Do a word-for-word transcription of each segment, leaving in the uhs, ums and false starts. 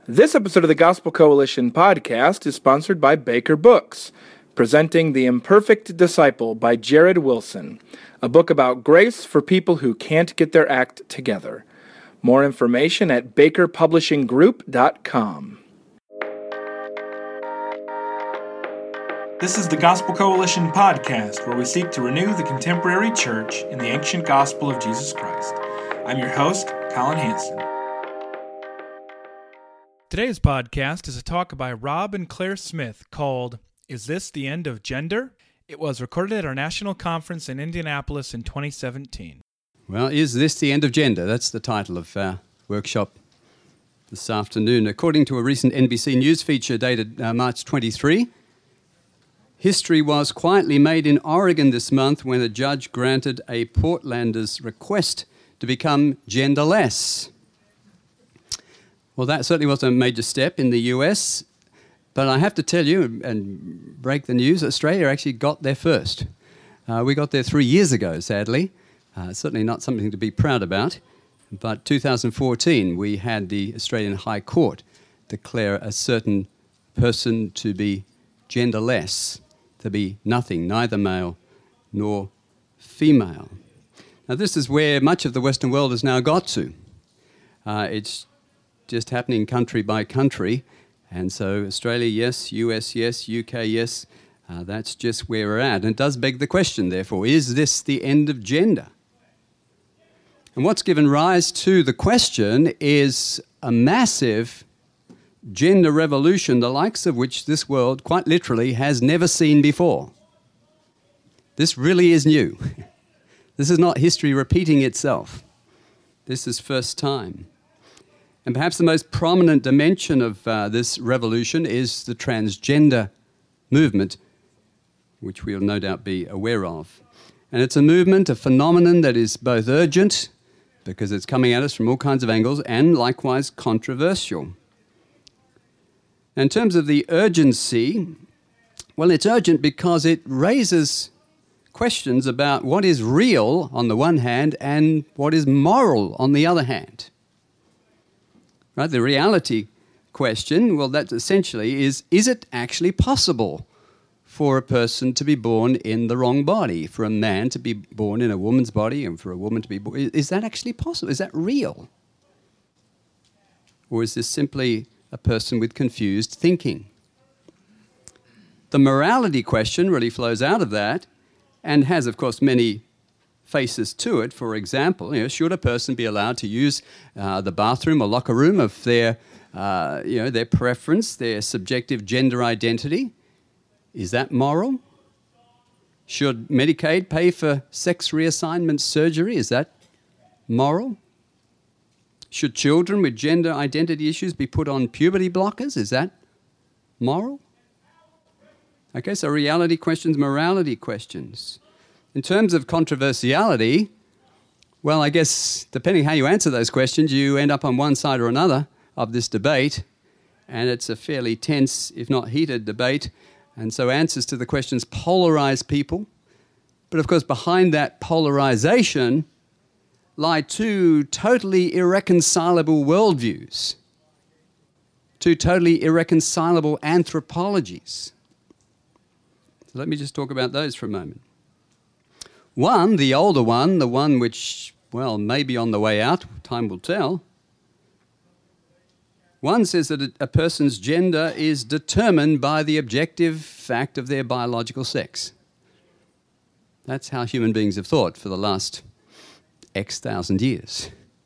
This episode of the Gospel Coalition podcast is sponsored by Baker Books, presenting The Imperfect Disciple by Jared Wilson, a book about grace for people who can't get their act together. More information at baker publishing group dot com. This is the Gospel Coalition podcast, where we seek to renew the contemporary church in the ancient gospel of Jesus Christ. I'm your host, Colin Hanson. Today's podcast is a talk by Rob and Claire Smith called, Is This the End of Gender? It was recorded at our national conference in Indianapolis in twenty seventeen. Well, Is This the End of Gender? That's the title of our workshop this afternoon. According to a recent N B C News feature dated uh, March twenty-third, history was quietly made in Oregon this month when a judge granted a Portlander's request to become genderless. Well, that certainly was a major step in the U S, but I have to tell you and break the news, Australia actually got there first. Uh, we got there three years ago, sadly. Uh, certainly not something to be proud about, but two thousand fourteen we had the Australian High Court declare a certain person to be genderless, to be nothing, neither male nor female. Now this is where much of the Western world has now got to. Uh, it's just happening country by country, and so Australia, yes, U S, yes, U K, yes, uh, that's just where we're at. And it does beg the question, therefore, is this the end of gender? And what's given rise to the question is a massive gender revolution, the likes of which this world, quite literally, has never seen before. This really is new. This is not history repeating itself. This is first time. And perhaps the most prominent dimension of uh, this revolution is the transgender movement, which we'll no doubt be aware of. And it's a movement, a phenomenon that is both urgent, because it's coming at us from all kinds of angles, and likewise controversial. In terms of the urgency, well, it's urgent because it raises questions about what is real on the one hand and what is moral on the other hand. Right, the reality question, well, that essentially is, is it actually possible for a person to be born in the wrong body, for a man to be born in a woman's body and for a woman to be born? Is that actually possible? Is that real? Or is this simply a person with confused thinking? The morality question really flows out of that and has, of course, many faces to it. For example, you know, should a person be allowed to use uh, the bathroom or locker room of their, uh, you know, their preference, their subjective gender identity? Is that moral? Should Medicaid pay for sex reassignment surgery? Is that moral? Should children with gender identity issues be put on puberty blockers? Is that moral? Okay, so reality questions, morality questions. In terms of controversiality, well, I guess depending how you answer those questions, you end up on one side or another of this debate, and it's a fairly tense, if not heated, debate. And so answers to the questions polarize people. But of course, behind that polarization lie two totally irreconcilable worldviews, two totally irreconcilable anthropologies. So let me just talk about those for a moment. One, the older one, the one which, well, may be on the way out, time will tell. One says that a, a person's gender is determined by the objective fact of their biological sex. That's how human beings have thought for the last X thousand years.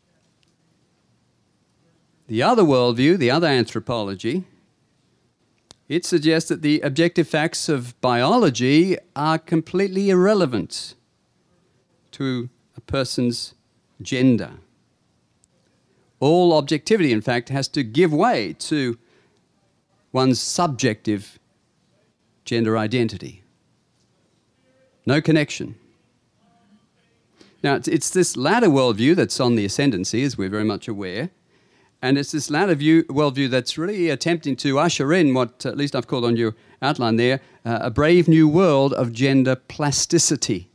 The other worldview, the other anthropology, it suggests that the objective facts of biology are completely irrelevant to a person's gender. All objectivity, in fact, has to give way to one's subjective gender identity. No connection. Now, it's, it's this latter worldview that's on the ascendancy, as we're very much aware, and it's this latter view, worldview that's really attempting to usher in what, at least I've called on your outline there, uh, a brave new world of gender plasticity.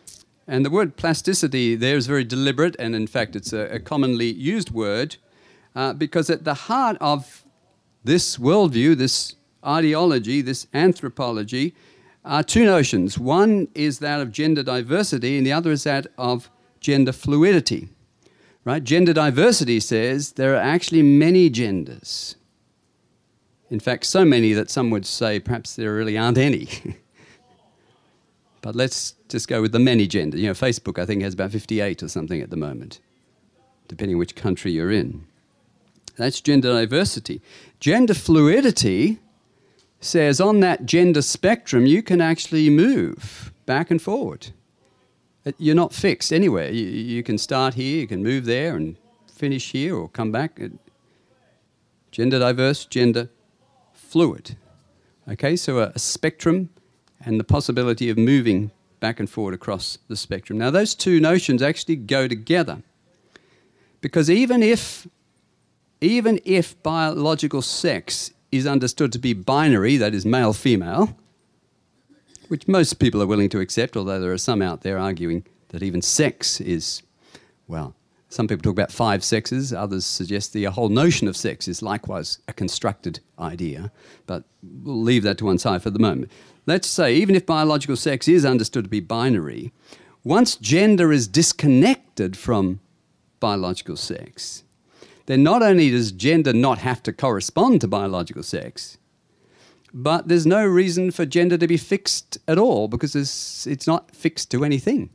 And the word plasticity there is very deliberate, and in fact it's a, a commonly used word uh, because at the heart of this worldview, this ideology, this anthropology, are two notions. One is that of gender diversity, and the other is that of gender fluidity. Right? Gender diversity says there are actually many genders. In fact, so many that some would say perhaps there really aren't any. But let's just go with the many gender. You know, Facebook, I think, has about fifty-eight or something at the moment, depending which country you're in. That's gender diversity. Gender fluidity says on that gender spectrum, you can actually move back and forward. You're not fixed anywhere. You, you can start here, you can move there and finish here or come back. Gender diverse, gender fluid. Okay, so a, a spectrum and the possibility of moving back and forward across the spectrum. Now, those two notions actually go together, because even if, even if biological sex is understood to be binary, that is male-female, which most people are willing to accept, although there are some out there arguing that even sex is, well, some people talk about five sexes, others suggest the whole notion of sex is likewise a constructed idea, but we'll leave that to one side for the moment. Let's say, even if biological sex is understood to be binary, once gender is disconnected from biological sex, then not only does gender not have to correspond to biological sex, but there's no reason for gender to be fixed at all, because it's, it's not fixed to anything.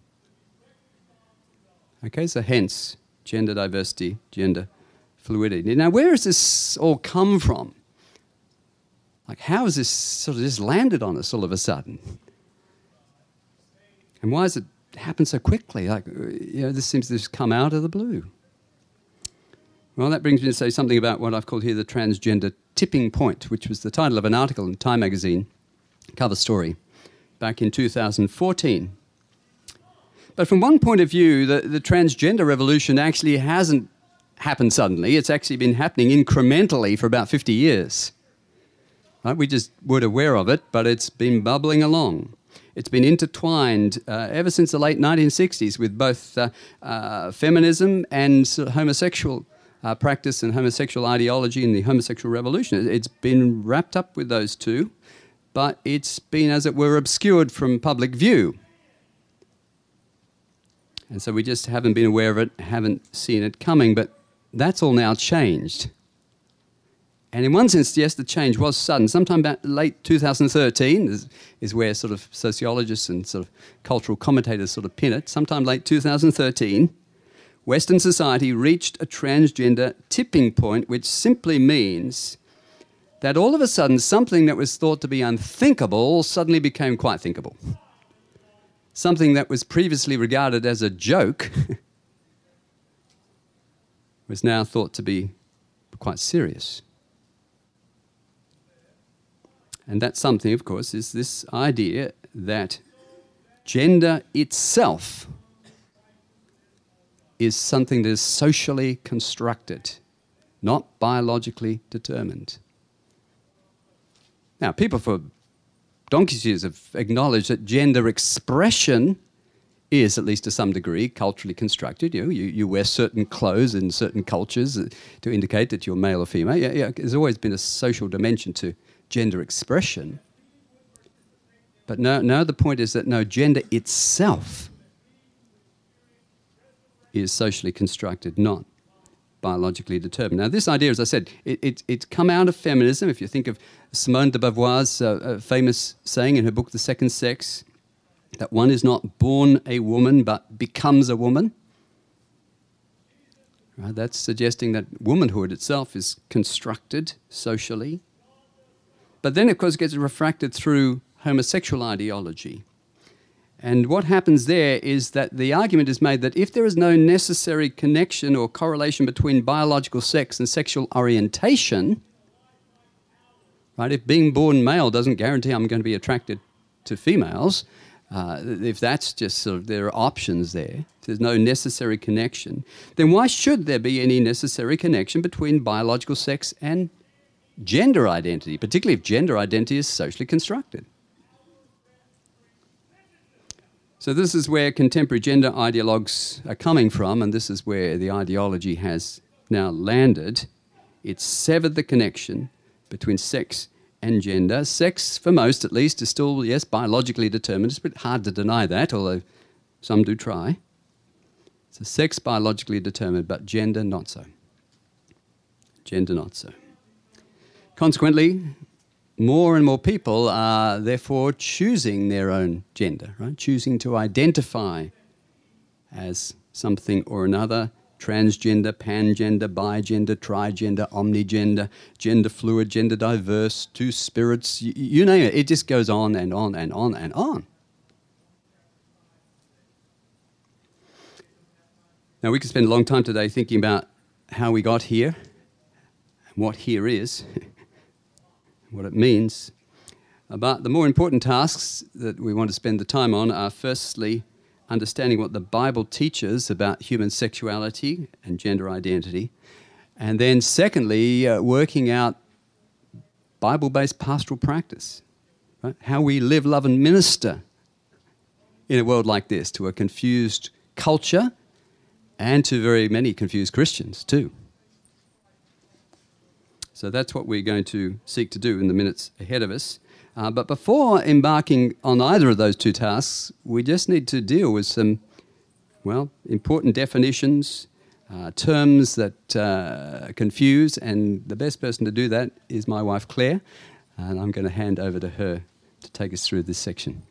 Okay, so hence gender diversity, gender fluidity. Now, where has this all come from? Like, how has this sort of just landed on us all of a sudden? And why has it happened so quickly? Like, you know, this seems to just come out of the blue. Well, that brings me to say something about what I've called here the transgender tipping point, which was the title of an article in Time magazine, cover story, back in two thousand fourteen. But from one point of view, the, the transgender revolution actually hasn't happened suddenly. It's actually been happening incrementally for about fifty years. Right? We just weren't aware of it, but it's been bubbling along. It's been intertwined uh, ever since the late nineteen sixties with both uh, uh, feminism and sort of homosexual uh, practice and homosexual ideology in the homosexual revolution. It's been wrapped up with those two, but it's been, as it were, obscured from public view. And so we just haven't been aware of it, haven't seen it coming, but that's all now changed. And in one sense, yes, the change was sudden. Sometime about late two thousand thirteen is, is where sort of sociologists and sort of cultural commentators sort of pin it. Sometime late two thousand thirteen, Western society reached a transgender tipping point, which simply means that all of a sudden something that was thought to be unthinkable suddenly became quite thinkable. Something that was previously regarded as a joke was now thought to be quite serious. And that something, of course, is this idea that gender itself is something that is socially constructed, not biologically determined. Now, people for donkey's years have acknowledged that gender expression is, at least to some degree, culturally constructed. You know, you, you wear certain clothes in certain cultures to indicate that you're male or female. Yeah, yeah, there's always been a social dimension to gender expression. But now, now the point is that no, gender itself is socially constructed, not biologically determined. Now, this idea, as I said, it, it, it's come out of feminism. If you think of Simone de Beauvoir's uh, uh, famous saying in her book, The Second Sex, that one is not born a woman but becomes a woman. Right, that's suggesting that womanhood itself is constructed socially. But then, of course, it gets refracted through homosexual ideology. And what happens there is that the argument is made that if there is no necessary connection or correlation between biological sex and sexual orientation, right, if being born male doesn't guarantee I'm going to be attracted to females, uh, if that's just sort of, there are options there, if there's no necessary connection, then why should there be any necessary connection between biological sex and gender identity, particularly if gender identity is socially constructed? So this is where contemporary gender ideologues are coming from, and this is where the ideology has now landed, it's severed the connection between sex and gender. Sex, for most at least, is still, yes, biologically determined. It's a bit hard to deny that, although some do try. So sex biologically determined, but gender not so. Gender not so. Consequently, more and more people are therefore choosing their own gender, right? Choosing to identify as something or another: transgender, pangender, bigender, trigender, omnigender, gender fluid, gender diverse, two spirits, you, you name it. It just goes on and on and on and on. Now, we could spend a long time today thinking about how we got here, and what here is, what it means. But the more important tasks that we want to spend the time on are, firstly, understanding what the Bible teaches about human sexuality and gender identity, and then secondly, uh, working out Bible-based pastoral practice, right? How we live, love and minister in a world like this to a confused culture and to very many confused Christians too. So that's what we're going to seek to do in the minutes ahead of us. Uh, but before embarking on either of those two tasks, we just need to deal with some, well, important definitions, uh, terms that uh, confuse, and the best person to do that is my wife Claire, and I'm going to hand over to her to take us through this section.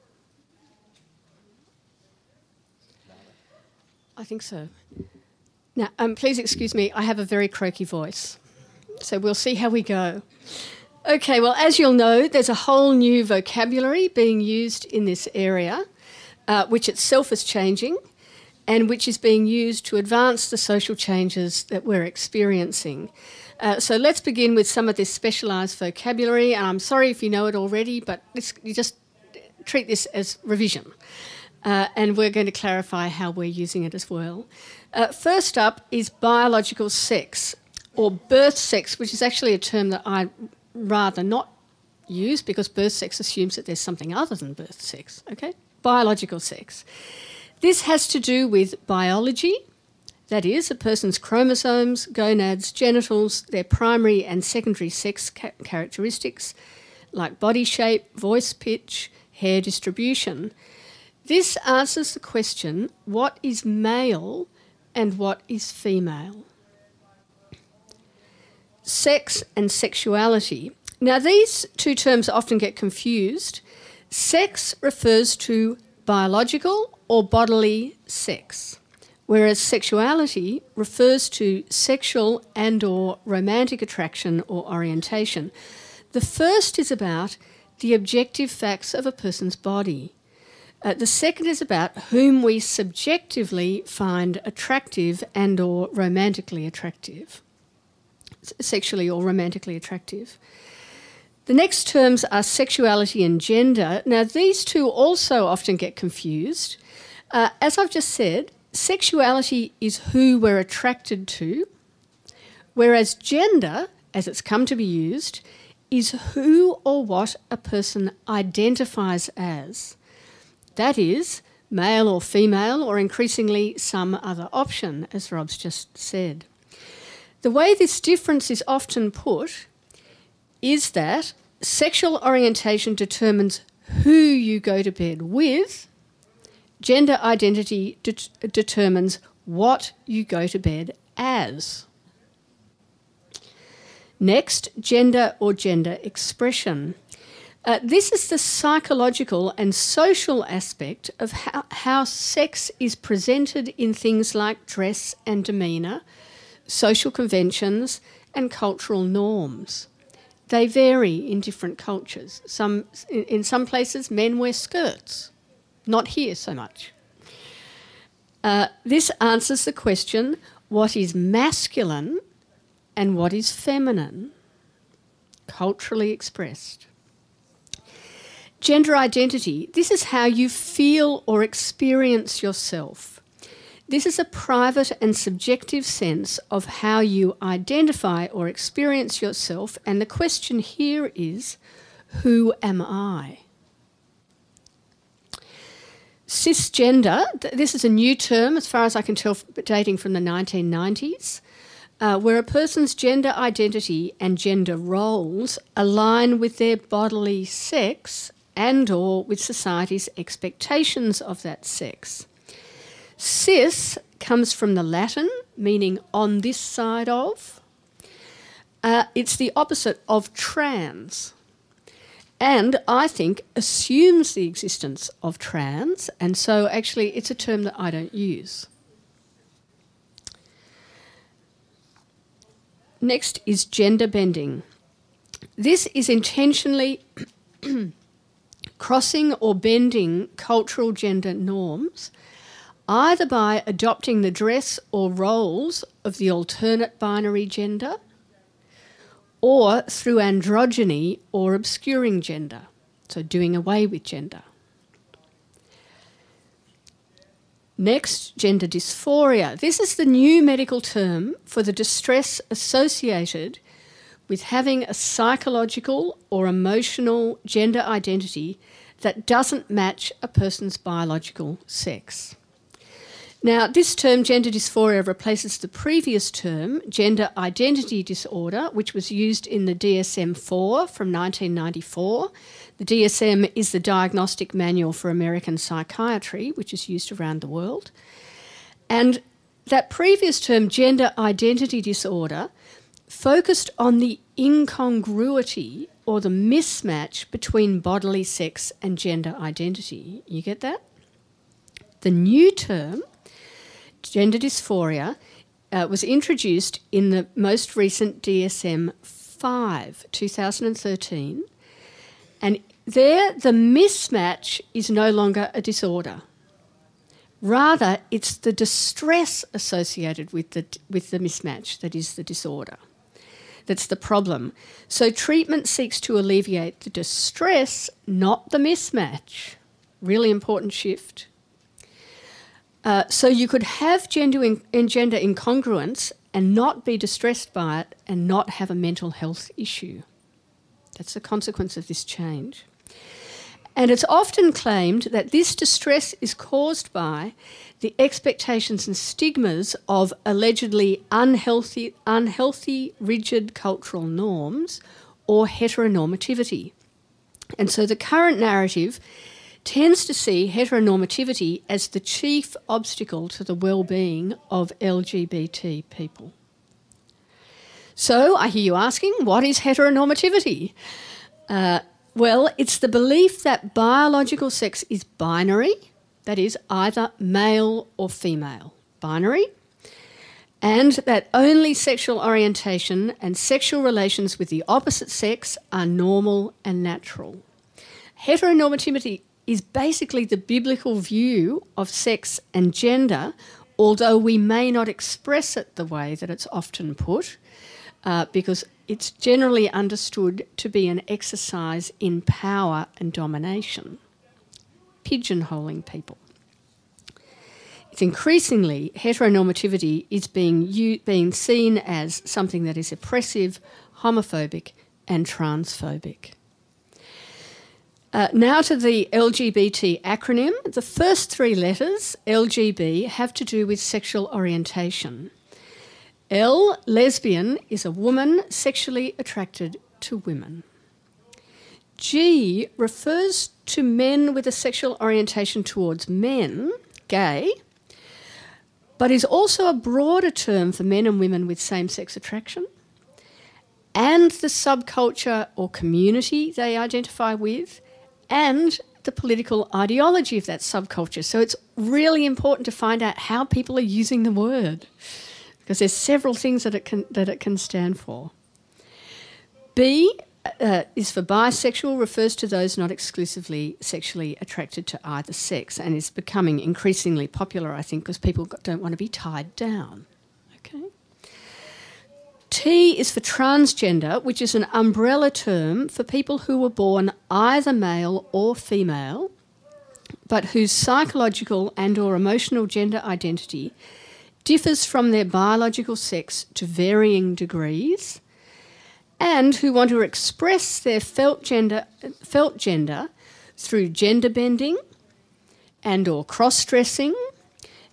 I think so. Now, um, please excuse me, I have a very croaky voice, so we'll see how we go. Okay, well, as you'll know, there's a whole new vocabulary being used in this area, uh, which itself is changing and which is being used to advance the social changes that we're experiencing. Uh, so let's begin with some of this specialised vocabulary, and I'm sorry if you know it already, but let's, you just treat this as revision. Uh, and we're going to clarify how we're using it as well. Uh, first up is biological sex, or birth sex, which is actually a term that I rather not use because birth sex assumes that there's something other than birth sex, okay? Biological sex. This has to do with biology, that is, a person's chromosomes, gonads, genitals, their primary and secondary sex ca- characteristics, like body shape, voice pitch, hair distribution. This answers the question, what is male and what is female? Sex and sexuality. Now, these two terms often get confused. Sex refers to biological or bodily sex, whereas sexuality refers to sexual and or romantic attraction or orientation. The first is about the objective facts of a person's body. Uh, the second is about whom we subjectively find attractive and or romantically attractive. Sexually or romantically attractive. The next terms are sexuality and gender. Now, these two also often get confused. Uh, as I've just said, sexuality is who we're attracted to, whereas gender, as it's come to be used, is who or what a person identifies as. That is, male or female, or increasingly some other option, as Rob's just said. The way this difference is often put is that sexual orientation determines who you go to bed with, gender identity de- determines what you go to bed as. Next, gender or gender expression. Uh, this is the psychological and social aspect of how, how sex is presented in things like dress and demeanour, social conventions and cultural norms. They vary in different cultures. Some, in, in some places, men wear skirts. Not here so much. Uh, this answers the question, what is masculine and what is feminine, culturally expressed. Gender identity, this is how you feel or experience yourself. This is a private and subjective sense of how you identify or experience yourself, and the question here is, who am I? Cisgender, th- this is a new term as far as I can tell, dating from the nineteen nineties. uh, where a person's gender identity and gender roles align with their bodily sex and or with society's expectations of that sex. Cis comes from the Latin, meaning on this side of. Uh, it's the opposite of trans. And I think assumes the existence of trans, and so actually it's a term that I don't use. Next is gender bending. This is intentionally crossing or bending cultural gender norms, either by adopting the dress or roles of the alternate binary gender, or through androgyny or obscuring gender, so doing away with gender. Next, gender dysphoria. This is the new medical term for the distress associated with having a psychological or emotional gender identity that doesn't match a person's biological sex. Now, this term, gender dysphoria, replaces the previous term, gender identity disorder, which was used in the D S M four from nineteen ninety-four. The D S M is the Diagnostic Manual for American Psychiatry, which is used around the world. And that previous term, gender identity disorder, focused on the incongruity or the mismatch between bodily sex and gender identity. You get that? The new term, gender dysphoria, uh, was introduced in the most recent D S M five, two thousand thirteen, and there the mismatch is no longer a disorder. Rather, it's the distress associated with the, with the mismatch that is the disorder. That's the problem. So treatment seeks to alleviate the distress, not the mismatch. Really important shift. Uh, so you could have gender, in, gender incongruence and not be distressed by it and not have a mental health issue. That's the consequence of this change. And it's often claimed that this distress is caused by the expectations and stigmas of allegedly unhealthy, unhealthy, rigid cultural norms or heteronormativity. And so the current narrative tends to see heteronormativity as the chief obstacle to the well-being of L G B T people. So I hear you asking, what is heteronormativity? Uh, well, it's the belief that biological sex is binary, that is, either male or female, binary, and that only sexual orientation and sexual relations with the opposite sex are normal and natural. Heteronormativity is basically the biblical view of sex and gender, although we may not express it the way that it's often put, uh, because it's generally understood to be an exercise in power and domination, pigeonholing people. It's increasingly, heteronormativity is being, u- being seen as something that is oppressive, homophobic and transphobic. Uh, now to the L G B T acronym. The first three letters, L G B, have to do with sexual orientation. L, lesbian, is a woman sexually attracted to women. G refers to men with a sexual orientation towards men, gay, but is also a broader term for men and women with same-sex attraction, and the subculture or community they identify with, and the political ideology of that subculture. So it's really important to find out how people are using the word, because there's several things that it can that it can stand for. B uh, is for bisexual, refers to those not exclusively sexually attracted to either sex, and is becoming increasingly popular, I think, because people don't want to be tied down. Okay. T is for transgender, which is an umbrella term for people who were born either male or female, but whose psychological and or emotional gender identity differs from their biological sex to varying degrees, and who want to express their felt gender, felt gender through gender bending and or cross-dressing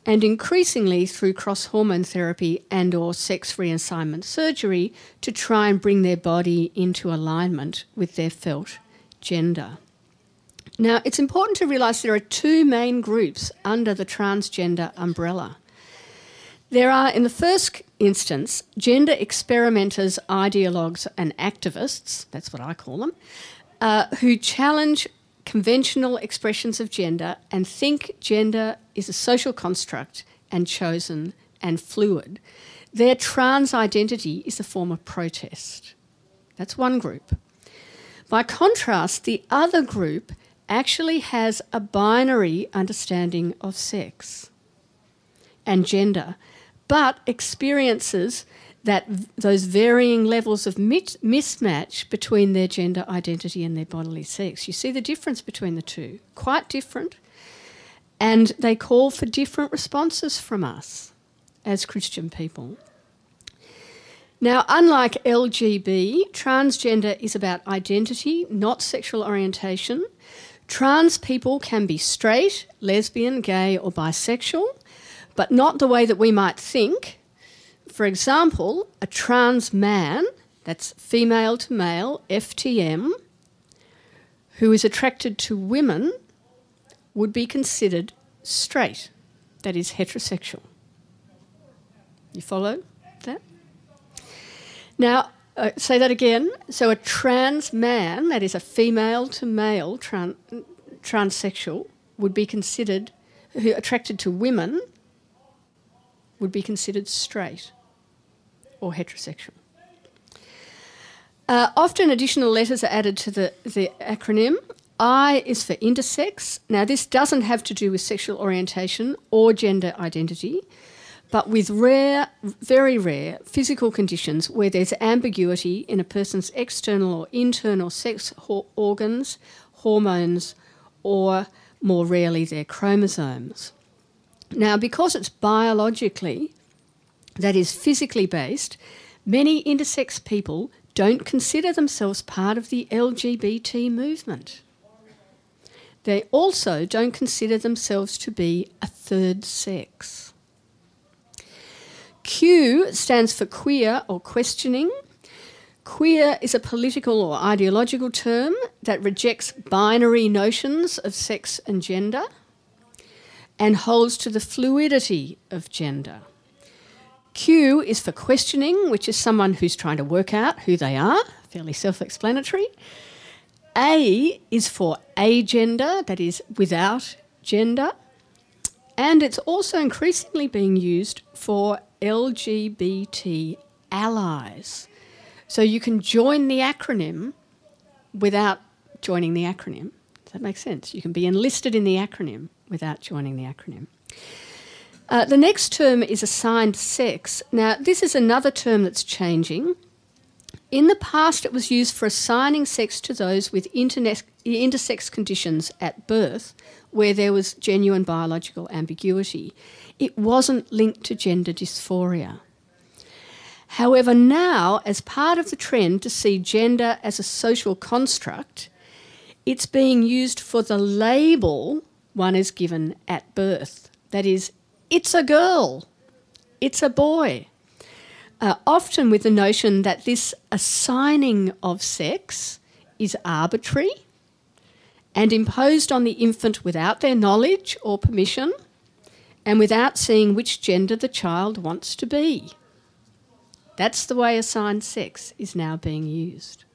and increasingly through cross-hormone therapy and or sex reassignment surgery to try and bring their body into alignment with their felt gender. Now, it's important to realise there are two main groups under the transgender umbrella. There are, in the first instance, gender experimenters, ideologues and activists, that's what I call them, uh, who challenge conventional expressions of gender and think gender is a social construct and chosen and fluid. Their trans identity is a form of protest. That's one group. By contrast, the other group actually has a binary understanding of sex and gender, but experiences that v- those varying levels of mit- mismatch between their gender identity and their bodily sex. You see the difference between the two, quite different, and they call for different responses from us as Christian people. Now, unlike L G B, transgender is about identity, not sexual orientation. Trans people can be straight, lesbian, gay or bisexual, but not the way that we might think. For example, a trans man, that's female to male, F T M, who is attracted to women would be considered straight, that is heterosexual. You follow that? Now, uh, say that again. So a trans man, that is a female to male tran- transsexual, would be considered, who attracted to women, would be considered straight or heterosexual. Uh, often additional letters are added to the, the acronym. I is for intersex. Now, this doesn't have to do with sexual orientation or gender identity, but with rare, very rare physical conditions where there's ambiguity in a person's external or internal sex ho- organs, hormones, or more rarely their chromosomes. Now, because it's biologically, that is physically based, many intersex people don't consider themselves part of the L G B T movement. They also don't consider themselves to be a third sex. Q stands for queer or questioning. Queer is a political or ideological term that rejects binary notions of sex and gender and holds to the fluidity of gender. Q is for questioning, which is someone who's trying to work out who they are, fairly self-explanatory. A is for agender, that is without gender. And it's also increasingly being used for L G B T allies. So you can join the acronym without joining the acronym. Does that make sense? You can be enlisted in the acronym without joining the acronym. Uh, the next term is assigned sex. Now, this is another term that's changing. In the past, it was used for assigning sex to those with internet, intersex conditions at birth, where there was genuine biological ambiguity. It wasn't linked to gender dysphoria. However, now, as part of the trend to see gender as a social construct, it's being used for the label one is given at birth. That is, it's a girl, it's a boy. Uh, often with the notion that this assigning of sex is arbitrary and imposed on the infant without their knowledge or permission and without seeing which gender the child wants to be. That's the way assigned sex is now being used.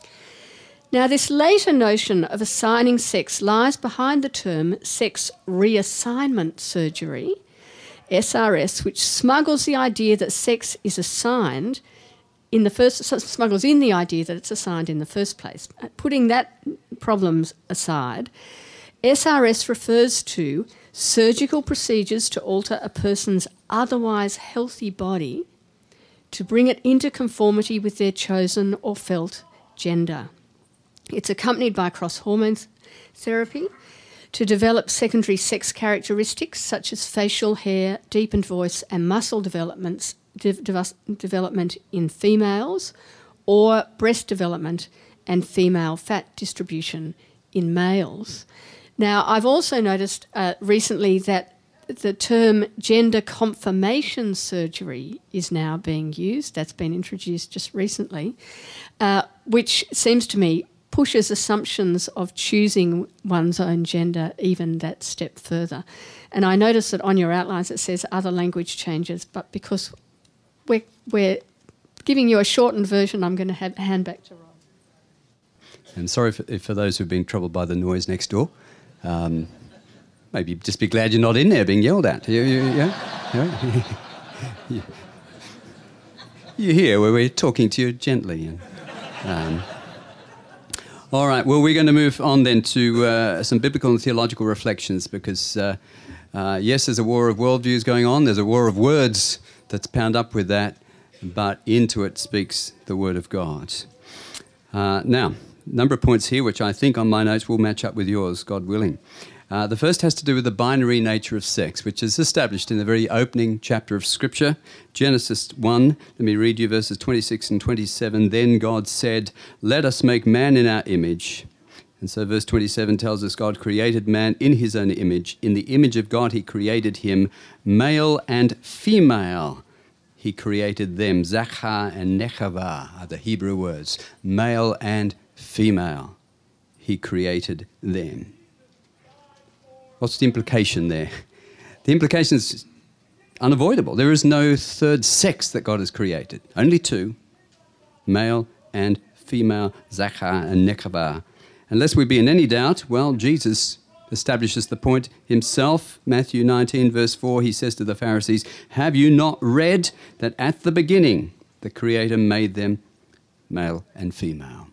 Now, this later notion of assigning sex lies behind the term sex reassignment surgery, S R S, which smuggles the idea that sex is assigned in the first, smuggles in the idea that it's assigned in the first place. Putting that problems aside, S R S refers to surgical procedures to alter a person's otherwise healthy body to bring it into conformity with their chosen or felt gender. It's accompanied by cross-hormone th- therapy to develop secondary sex characteristics such as facial hair, deepened voice and muscle developments, de- de- development in females, or breast development and female fat distribution in males. Now, I've also noticed uh, recently that the term gender confirmation surgery is now being used. That's been introduced just recently, uh, which seems to me pushes assumptions of choosing one's own gender even that step further. And I notice that on your outlines it says other language changes, but because we're, we're giving you a shortened version, I'm going to have, hand back to Rob. And sorry for, for those who've been troubled by the noise next door. Um, maybe just be glad you're not in there being yelled at. You, you, yeah? Yeah. You're here where we're talking to you gently. And, um, all right, well, we're going to move on then to uh, some biblical and theological reflections because, uh, uh, yes, there's a war of worldviews going on. There's a war of words that's bound up with that, but into it speaks the Word of God. Uh, now, a number of points here which I think on my notes will match up with yours, God willing. Uh, the first has to do with the binary nature of sex, which is established in the very opening chapter of Scripture, Genesis one. Let me read you verses twenty-six and twenty-seven. Then God said, "Let us make man in our image." And so verse twenty-seven tells us God created man in his own image. In the image of God he created him, male and female. He created them. Zachar and Nechava are the Hebrew words. Male and female. He created them. What's the implication there? The implication is unavoidable. There is no third sex that God has created. Only two, male and female, Zachar and Nechava. Unless we be in any doubt, well, Jesus establishes the point himself. Matthew nineteen, verse four, he says to the Pharisees, "Have you not read that at the beginning the Creator made them male and female?"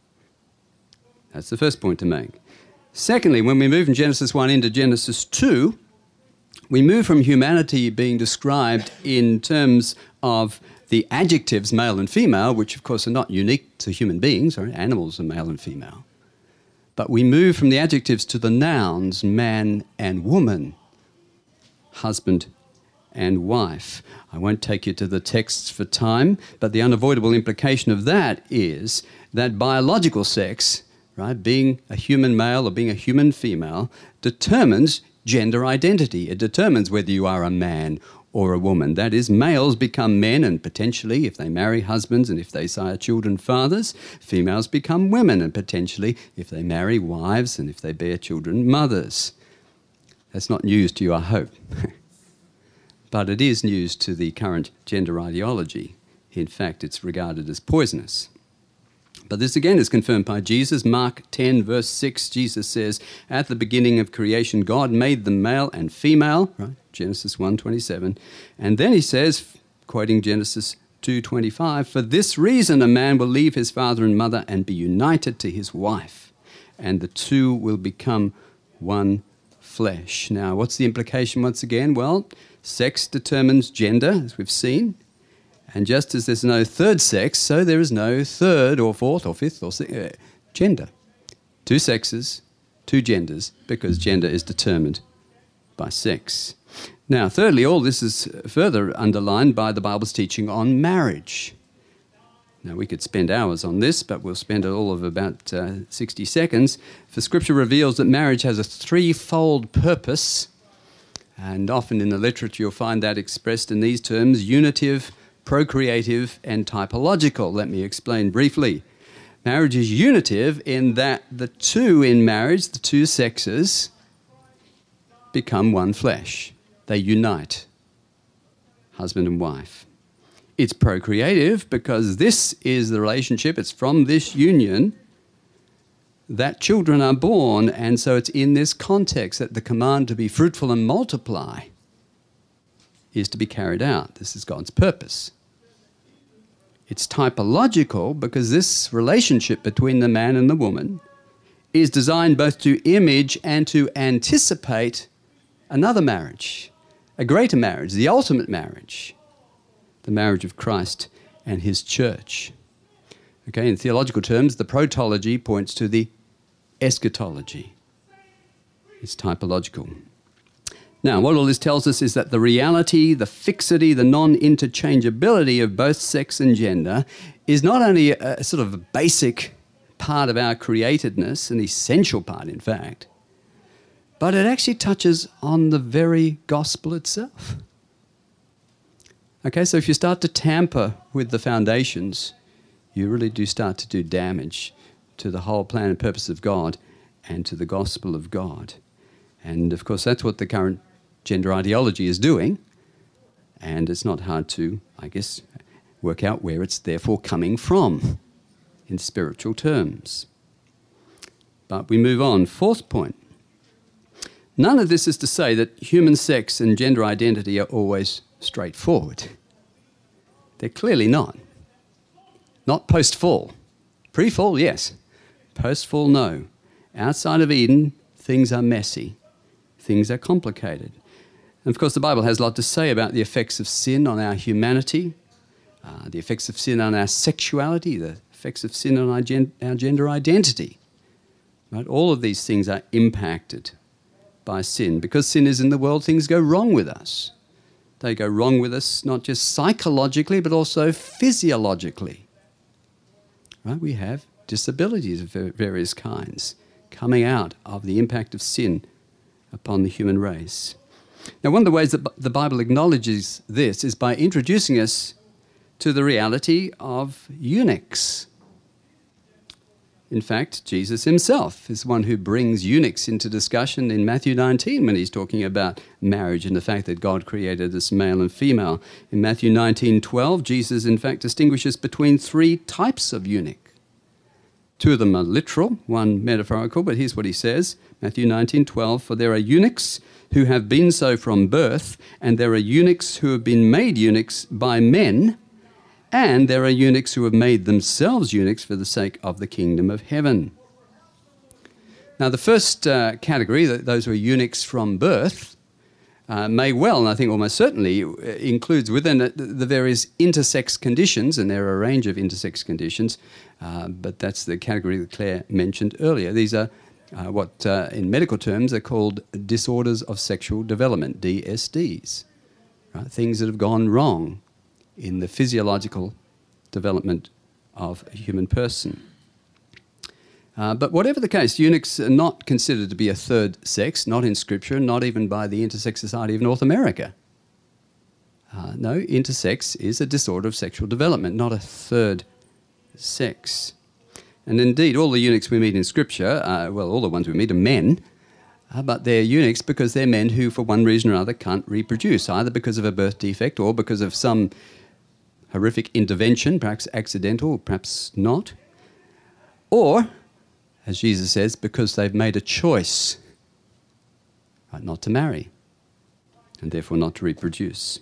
That's the first point to make. Secondly, when we move from Genesis one into Genesis two, we move from humanity being described in terms of the adjectives male and female, which of course are not unique to human beings, or animals are male and female. But we move from the adjectives to the nouns, man and woman, husband and wife. I won't take you to the texts for time, but the unavoidable implication of that is that biological sex, right, being a human male or being a human female, determines gender identity. It determines whether you are a man or a woman. That is, males become men and potentially, if they marry husbands and if they sire children, fathers. Females become women and potentially, if they marry wives and if they bear children, mothers. That's not news to you, I hope. But it is news to the current gender ideology. In fact, it's regarded as poisonous. But this again is confirmed by Jesus. Mark ten, verse six, Jesus says, "At the beginning of creation, God made them male and female," right? Genesis one twenty-seven. And then he says, quoting Genesis two twenty-five, "For this reason a man will leave his father and mother and be united to his wife, and the two will become one flesh." Now, what's the implication once again? Well, sex determines gender, as we've seen. And just as there's no third sex, so there is no third or fourth or fifth or sixth, uh, gender. Two sexes, two genders, because gender is determined by sex. Now, thirdly, all this is further underlined by the Bible's teaching on marriage. Now, we could spend hours on this, but we'll spend all of about uh, sixty seconds. For Scripture reveals that marriage has a threefold purpose, and often in the literature you'll find that expressed in these terms: unitive, procreative, and typological. Let me explain briefly. Marriage is unitive in that the two in marriage, the two sexes, become one flesh. They unite, husband and wife. It's procreative because this is the relationship, it's from this union that children are born, and so it's in this context that the command to be fruitful and multiply is to be carried out. This is God's purpose. It's typological because this relationship between the man and the woman is designed both to image and to anticipate another marriage, a greater marriage, the ultimate marriage, the marriage of Christ and his church. Okay, in theological terms, the protology points to the eschatology. It's typological. Now, what all this tells us is that the reality, the fixity, the non-interchangeability of both sex and gender is not only a, a sort of a basic part of our createdness, an essential part, in fact, but it actually touches on the very gospel itself. Okay, so if you start to tamper with the foundations, you really do start to do damage to the whole plan and purpose of God and to the gospel of God. And of course, that's what the current gender ideology is doing. And it's not hard to, I guess, work out where it's therefore coming from in spiritual terms. But we move on. Fourth point. None of this is to say that human sex and gender identity are always straightforward. They're clearly not. Not post-fall. Pre-fall, yes. Post-fall, no. Outside of Eden, things are messy. Things are complicated. And of course, the Bible has a lot to say about the effects of sin on our humanity, uh, the effects of sin on our sexuality, the effects of sin on our, gen- our gender identity. Right? All of these things are impacted by sin. Because sin is in the world, things go wrong with us. They go wrong with us not just psychologically, but also physiologically. Right? We have disabilities of various kinds coming out of the impact of sin upon the human race. Now, one of the ways that the Bible acknowledges this is by introducing us to the reality of eunuchs. In fact, Jesus himself is one who brings eunuchs into discussion in Matthew nineteen when he's talking about marriage and the fact that God created us male and female. In Matthew nineteen twelve, Jesus in fact distinguishes between three types of eunuch. Two of them are literal, one metaphorical, but here's what he says, Matthew nineteen twelve, for there are eunuchs who have been so from birth, and there are eunuchs who have been made eunuchs by men, and there are eunuchs who have made themselves eunuchs for the sake of the kingdom of heaven. Now, the first uh, category, those who are eunuchs from birth, uh, may well, and I think almost certainly, includes within it the various intersex conditions, and there are a range of intersex conditions, uh, but that's the category that Claire mentioned earlier. These are uh, what, uh, in medical terms, are called disorders of sexual development, D S Ds, right? Things that have gone wrong in the physiological development of a human person. Uh, but whatever the case, eunuchs are not considered to be a third sex, not in Scripture, not even by the Intersex Society of North America. Uh, no, intersex is a disorder of sexual development, not a third sex. And indeed, all the eunuchs we meet in Scripture, uh, well, all the ones we meet are men, uh, but they're eunuchs because they're men who, for one reason or other, can't reproduce, either because of a birth defect or because of some horrific intervention, perhaps accidental, perhaps not, or, as Jesus says, because they've made a choice right, not to marry and therefore not to reproduce.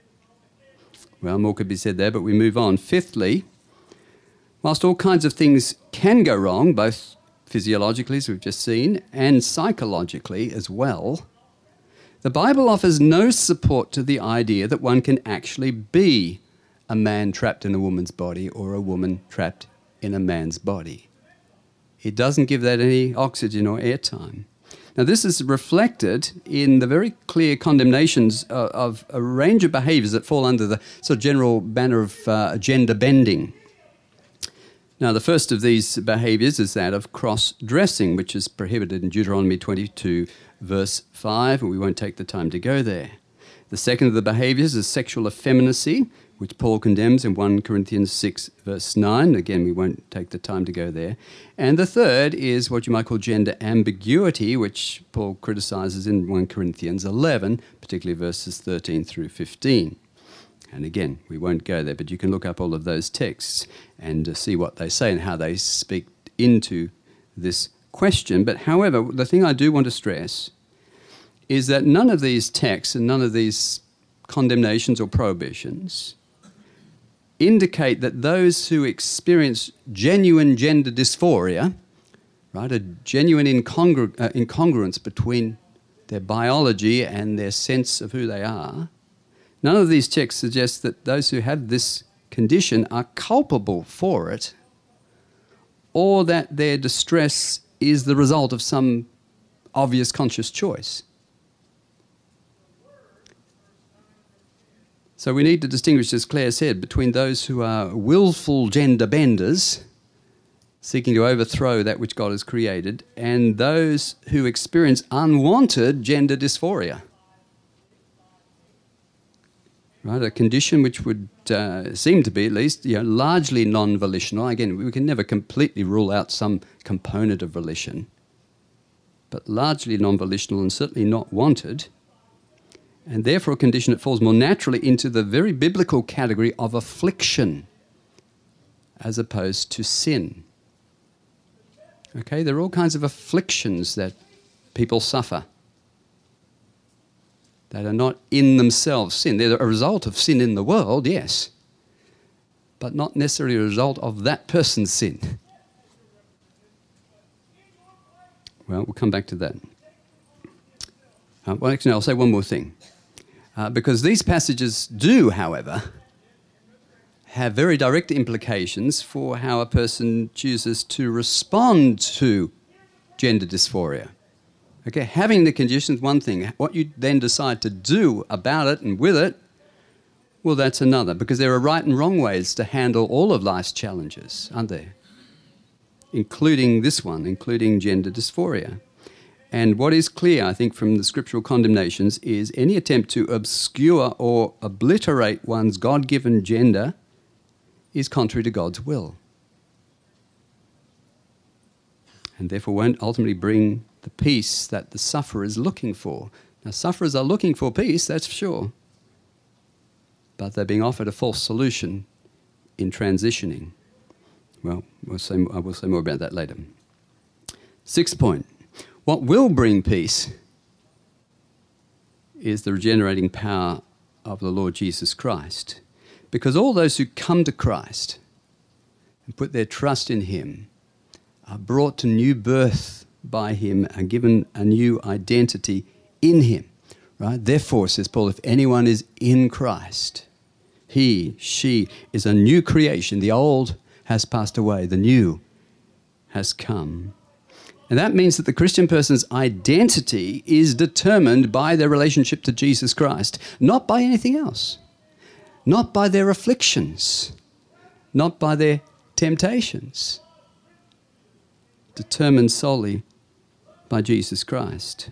Well, more could be said there, but we move on. Fifthly, whilst all kinds of things can go wrong, both physiologically, as we've just seen, and psychologically as well, the Bible offers no support to the idea that one can actually be a man trapped in a woman's body or a woman trapped in a man's body. It doesn't give that any oxygen or airtime. Now, this is reflected in the very clear condemnations of, of a range of behaviours that fall under the sort of general banner of uh, gender bending. Now, the first of these behaviours is that of cross-dressing, which is prohibited in Deuteronomy twenty-two, verse five, and we won't take the time to go there. The second of the behaviours is sexual effeminacy, which Paul condemns in First Corinthians six, verse nine. Again, we won't take the time to go there. And the third is what you might call gender ambiguity, which Paul criticises in First Corinthians eleven, particularly verses thirteen through fifteen. And again, we won't go there, but you can look up all of those texts and uh, see what they say and how they speak into this question. But however, the thing I do want to stress is that none of these texts and none of these condemnations or prohibitions indicate that those who experience genuine gender dysphoria, right, a genuine incongru- uh, incongruence between their biology and their sense of who they are, none of these texts suggest that those who have this condition are culpable for it or that their distress is the result of some obvious conscious choice. So we need to distinguish, as Claire said, between those who are willful gender benders seeking to overthrow that which God has created, and those who experience unwanted gender dysphoria. Right, a condition which would uh, seem to be, at least, you know, largely non-volitional. Again, we can never completely rule out some component of volition, but largely non-volitional and certainly not wanted, and therefore a condition that falls more naturally into the very biblical category of affliction as opposed to sin. Okay, there are all kinds of afflictions that people suffer that are not in themselves sin. They're a result of sin in the world, yes, but not necessarily a result of that person's sin. Well, we'll come back to that. Uh, well, actually, no, I'll say one more thing. Uh, because these passages do, however, have very direct implications for how a person chooses to respond to gender dysphoria. Okay, having the condition is one thing. What you then decide to do about it and with it, well, that's another. Because there are right and wrong ways to handle all of life's challenges, aren't there? Including this one, including gender dysphoria. And what is clear, I think, from the scriptural condemnations is any attempt to obscure or obliterate one's God-given gender is contrary to God's will. And therefore won't ultimately bring the peace that the sufferer is looking for. Now, sufferers are looking for peace, that's for sure. But they're being offered a false solution in transitioning. Well, we'll say, I will say more about that later. Sixth point. What will bring peace is the regenerating power of the Lord Jesus Christ. Because all those who come to Christ and put their trust in him are brought to new birth by him, are given a new identity in him. Right? Therefore, says Paul, if anyone is in Christ, he, she is a new creation. The old has passed away, the new has come. And that means that the Christian person's identity is determined by their relationship to Jesus Christ, not by anything else, not by their afflictions, not by their temptations, determined solely by Jesus Christ.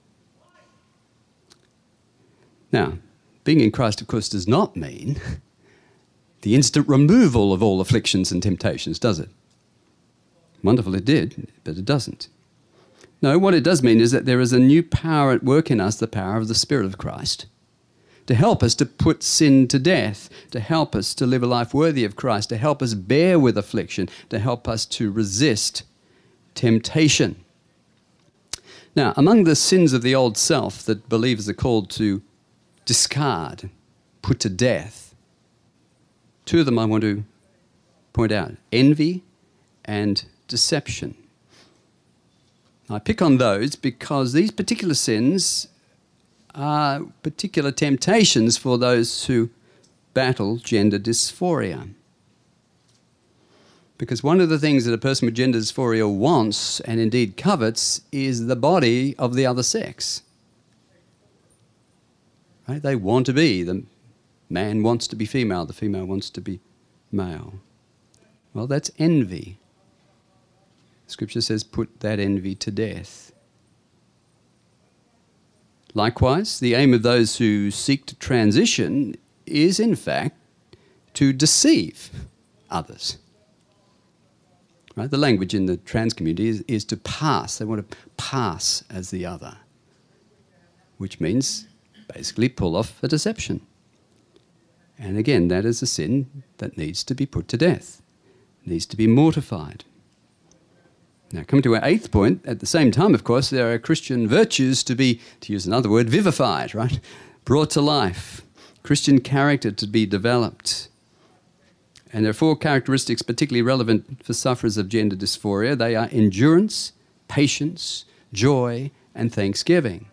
Now, being in Christ, of course, does not mean the instant removal of all afflictions and temptations, does it? Wonderful it did, but it doesn't. No, what it does mean is that there is a new power at work in us, the power of the Spirit of Christ, to help us to put sin to death, to help us to live a life worthy of Christ, to help us bear with affliction, to help us to resist temptation. Now, among the sins of the old self that believers are called to discard, put to death, two of them I want to point out: envy and deception. I pick on those because these particular sins are particular temptations for those who battle gender dysphoria. Because one of the things that a person with gender dysphoria wants, and indeed covets, is the body of the other sex. Right? They want to be. The man wants to be female, the female wants to be male. Well, that's envy. Scripture says, put that envy to death. Likewise, the aim of those who seek to transition is, in fact, to deceive others. Right? The language in the trans community is, is to pass. They want to pass as the other, which means basically pull off a deception. And again, that is a sin that needs to be put to death, needs to be mortified. Now, coming to our eighth point, at the same time, of course, there are Christian virtues to be, to use another word, vivified, right? Brought to life. Christian character to be developed. And there are four characteristics particularly relevant for sufferers of gender dysphoria. They are endurance, patience, joy, and thanksgiving.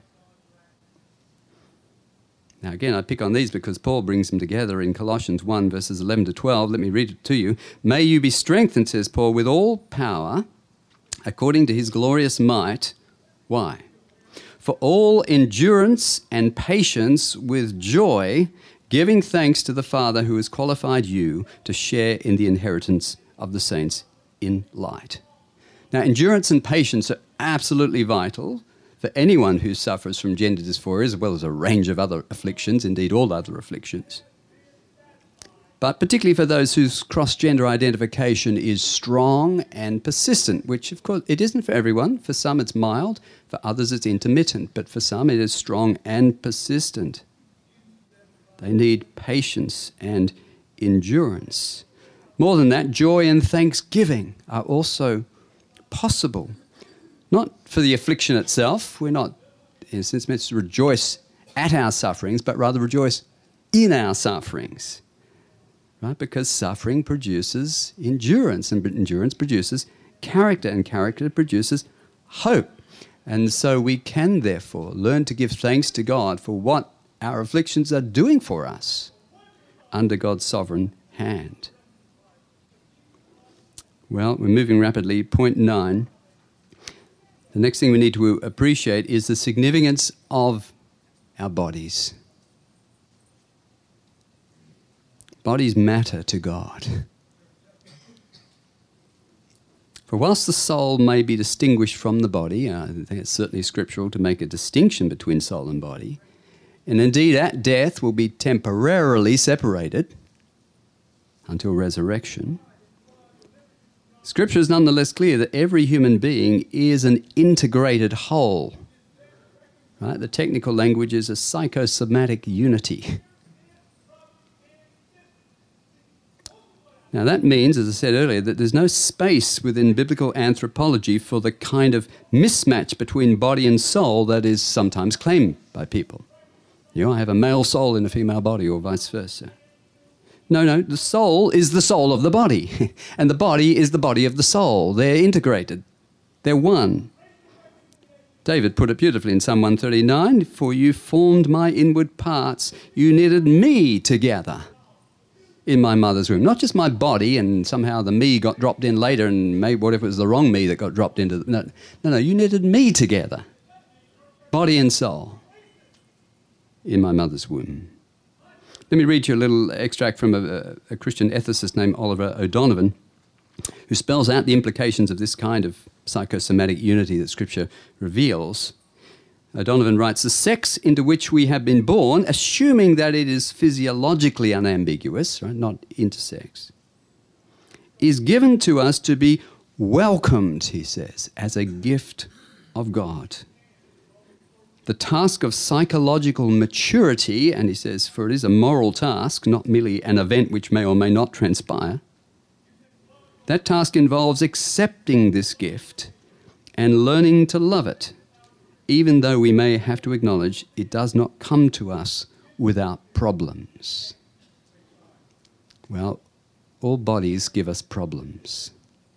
Now, again, I pick on these because Paul brings them together in Colossians one, verses eleven to twelve. Let me read it to you. May you be strengthened, says Paul, with all power, according to his glorious might. Why? For all endurance and patience with joy, giving thanks to the Father who has qualified you to share in the inheritance of the saints in light. Now, endurance and patience are absolutely vital for anyone who suffers from gender dysphoria, as well as a range of other afflictions, indeed all other afflictions. But particularly for those whose cross-gender identification is strong and persistent, which, of course, it isn't for everyone. For some, it's mild. For others, it's intermittent. But for some, it is strong and persistent. They need patience and endurance. More than that, joy and thanksgiving are also possible. Not for the affliction itself. We're not, in a sense, meant to rejoice at our sufferings, but rather rejoice in our sufferings. Right? Because suffering produces endurance, and endurance produces character, and character produces hope. And so we can, therefore, learn to give thanks to God for what our afflictions are doing for us under God's sovereign hand. Well, we're moving rapidly. Point nine. The next thing we need to appreciate is the significance of our bodies. Bodies matter to God. For whilst the soul may be distinguished from the body, I think it's certainly scriptural to make a distinction between soul and body, and indeed at death will be temporarily separated until resurrection, Scripture is nonetheless clear that every human being is an integrated whole. Right? The technical language is a psychosomatic unity. Now that means, as I said earlier, that there's no space within biblical anthropology for the kind of mismatch between body and soul that is sometimes claimed by people. You know, I have a male soul in a female body, or vice versa. No, no, the soul is the soul of the body, and the body is the body of the soul. They're integrated. They're one. David put it beautifully in Psalm one thirty-nine, "For you formed my inward parts, you knitted me together in my mother's womb." Not just my body, and somehow the me got dropped in later, and maybe what if it was the wrong me that got dropped into... The, no, no, no, you knitted me together, body and soul, in my mother's womb. Let me read you a little extract from a, a Christian ethicist named Oliver O'Donovan, who spells out the implications of this kind of psychosomatic unity that Scripture reveals. O'Donovan writes, "The sex into which we have been born, assuming that it is physiologically unambiguous, right, not intersex, is given to us to be welcomed," he says, "as a gift of God. The task of psychological maturity," and he says, "for it is a moral task, not merely an event which may or may not transpire, that task involves accepting this gift and learning to love it, even though we may have to acknowledge it does not come to us without problems." Well, all bodies give us problems.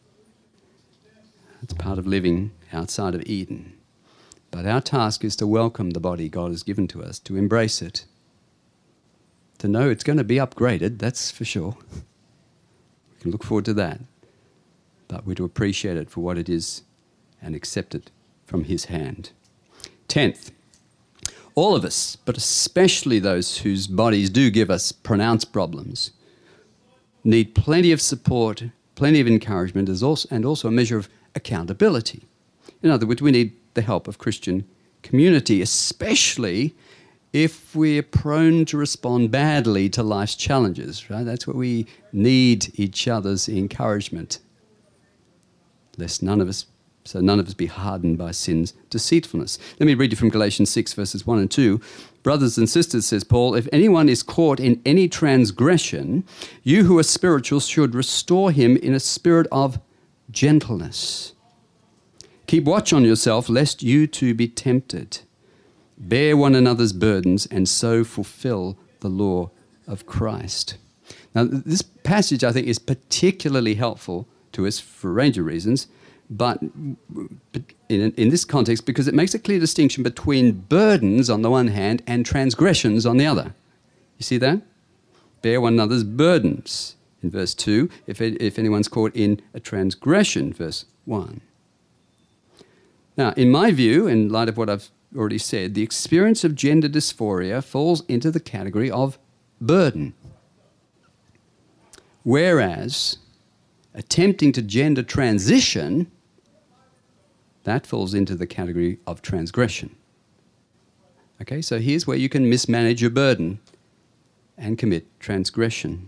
It's part of living outside of Eden. But our task is to welcome the body God has given to us, to embrace it, to know it's going to be upgraded, that's for sure. We can look forward to that. But we're to appreciate it for what it is and accept it from His hand. Tenth, all of us, but especially those whose bodies do give us pronounced problems, need plenty of support, plenty of encouragement, and also a measure of accountability. In other words, we need the help of Christian community, especially if we're prone to respond badly to life's challenges, right? That's where we need each other's encouragement, lest none of us, so none of us be hardened by sin's deceitfulness. Let me read you from Galatians six, verses one and two. "Brothers and sisters," says Paul, "if anyone is caught in any transgression, you who are spiritual should restore him in a spirit of gentleness. Keep watch on yourself, lest you too be tempted. Bear one another's burdens, and so fulfill the law of Christ." Now, this passage, I think, is particularly helpful to us for a range of reasons, but in, in this context, because it makes a clear distinction between burdens on the one hand and transgressions on the other. You see that? Bear one another's burdens, in verse two, if, if anyone's caught in a transgression, verse one. Now, in my view, in light of what I've already said, the experience of gender dysphoria falls into the category of burden. Whereas attempting to gender transition, that falls into the category of transgression. Okay, so here's where you can mismanage your burden and commit transgression.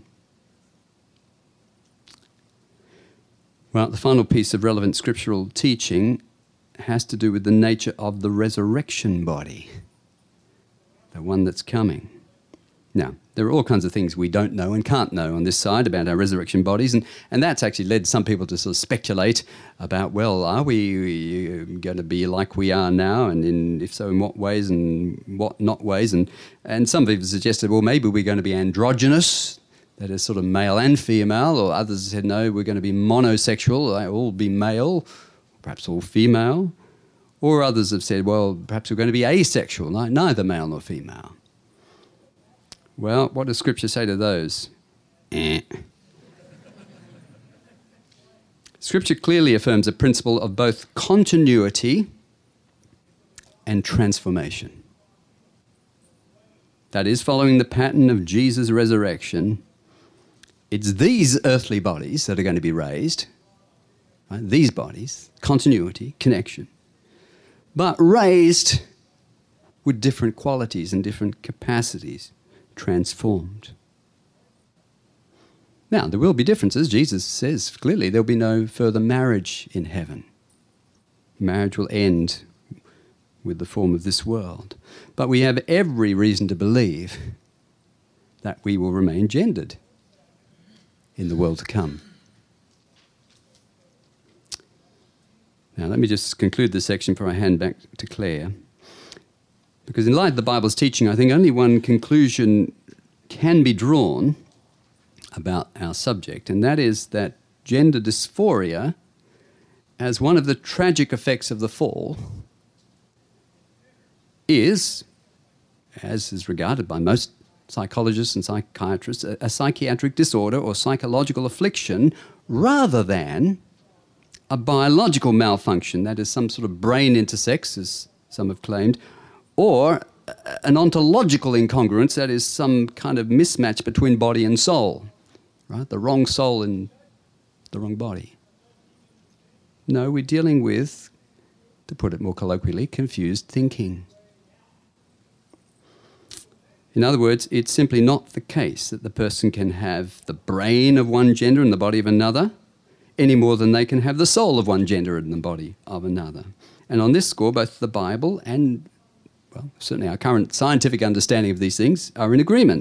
Well, the final piece of relevant scriptural teaching has to do with the nature of the resurrection body, the one that's coming. Now, there are all kinds of things we don't know and can't know on this side about our resurrection bodies, and, and that's actually led some people to sort of speculate about, well, are we going to be like we are now, and in, if so, in what ways and what not ways? And, and some people suggested, well, maybe we're going to be androgynous, that is sort of male and female, or others said, no, we're going to be monosexual, they all be male, perhaps all female. Or others have said, well, perhaps we're going to be asexual, neither male nor female. Well, what does Scripture say to those? Eh. Scripture clearly affirms a principle of both continuity and transformation. That is, following the pattern of Jesus' resurrection, it's these earthly bodies that are going to be raised, right? These bodies, continuity, connection, but raised with different qualities and different capacities, transformed. Now, there will be differences. Jesus says clearly there'll be no further marriage in heaven. Marriage will end with the form of this world. But we have every reason to believe that we will remain gendered in the world to come. Now, let me just conclude this section before I hand back to Claire. Because in light of the Bible's teaching, I think only one conclusion can be drawn about our subject, and that is that gender dysphoria, as one of the tragic effects of the fall, is, as is regarded by most psychologists and psychiatrists, a, a psychiatric disorder or psychological affliction rather than a biological malfunction, that is some sort of brain intersex, as some have claimed, or an ontological incongruence, that is some kind of mismatch between body and soul, right? The wrong soul in the wrong body. No, we're dealing with, to put it more colloquially, confused thinking. In other words, it's simply not the case that the person can have the brain of one gender and the body of another, any more than they can have the soul of one gender and the body of another. And on this score, both the Bible and, well, certainly our current scientific understanding of these things are in agreement.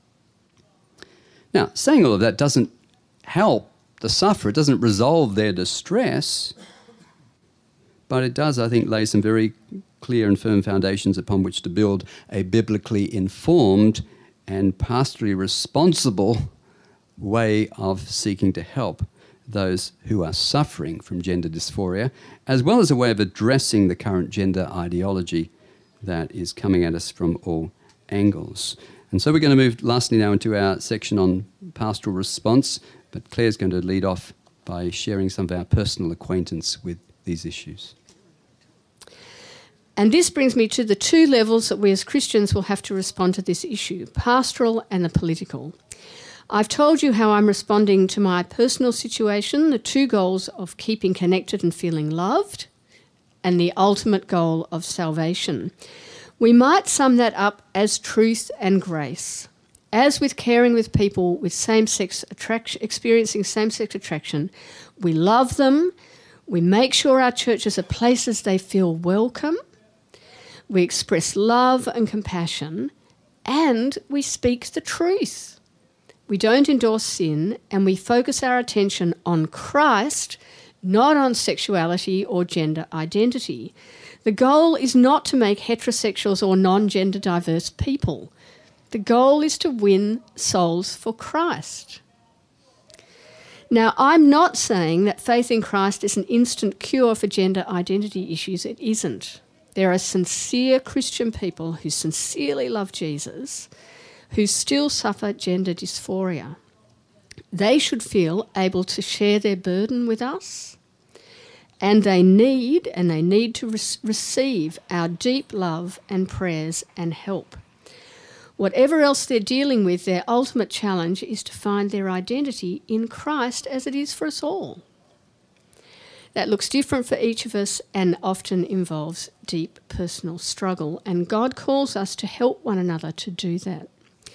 Now, saying all of that doesn't help the sufferer, it doesn't resolve their distress, but it does, I think, lay some very clear and firm foundations upon which to build a biblically informed and pastorally responsible way of seeking to help those who are suffering from gender dysphoria, as well as a way of addressing the current gender ideology that is coming at us from all angles. And so we're going to move lastly now into our section on pastoral response, but Claire's going to lead off by sharing some of our personal acquaintance with these issues. And this brings me to the two levels that we as Christians will have to respond to this issue, pastoral and the political. I've told you how I'm responding to my personal situation, the two goals of keeping connected and feeling loved, and the ultimate goal of salvation. We might sum that up as truth and grace. As with caring with people with same-sex attraction, experiencing same-sex attraction, we love them, we make sure our churches are places they feel welcome, we express love and compassion, and we speak the truth. We don't endorse sin, and we focus our attention on Christ, not on sexuality or gender identity. The goal is not to make heterosexuals or non-gender diverse people. The goal is to win souls for Christ. Now, I'm not saying that faith in Christ is an instant cure for gender identity issues. It isn't. There are sincere Christian people who sincerely love Jesus who still suffer gender dysphoria. They should feel able to share their burden with us, and they need, and they need to re- receive our deep love and prayers and help. Whatever else they're dealing with, their ultimate challenge is to find their identity in Christ, as it is for us all. That looks different for each of us and often involves deep personal struggle, and God calls us to help one another to do that.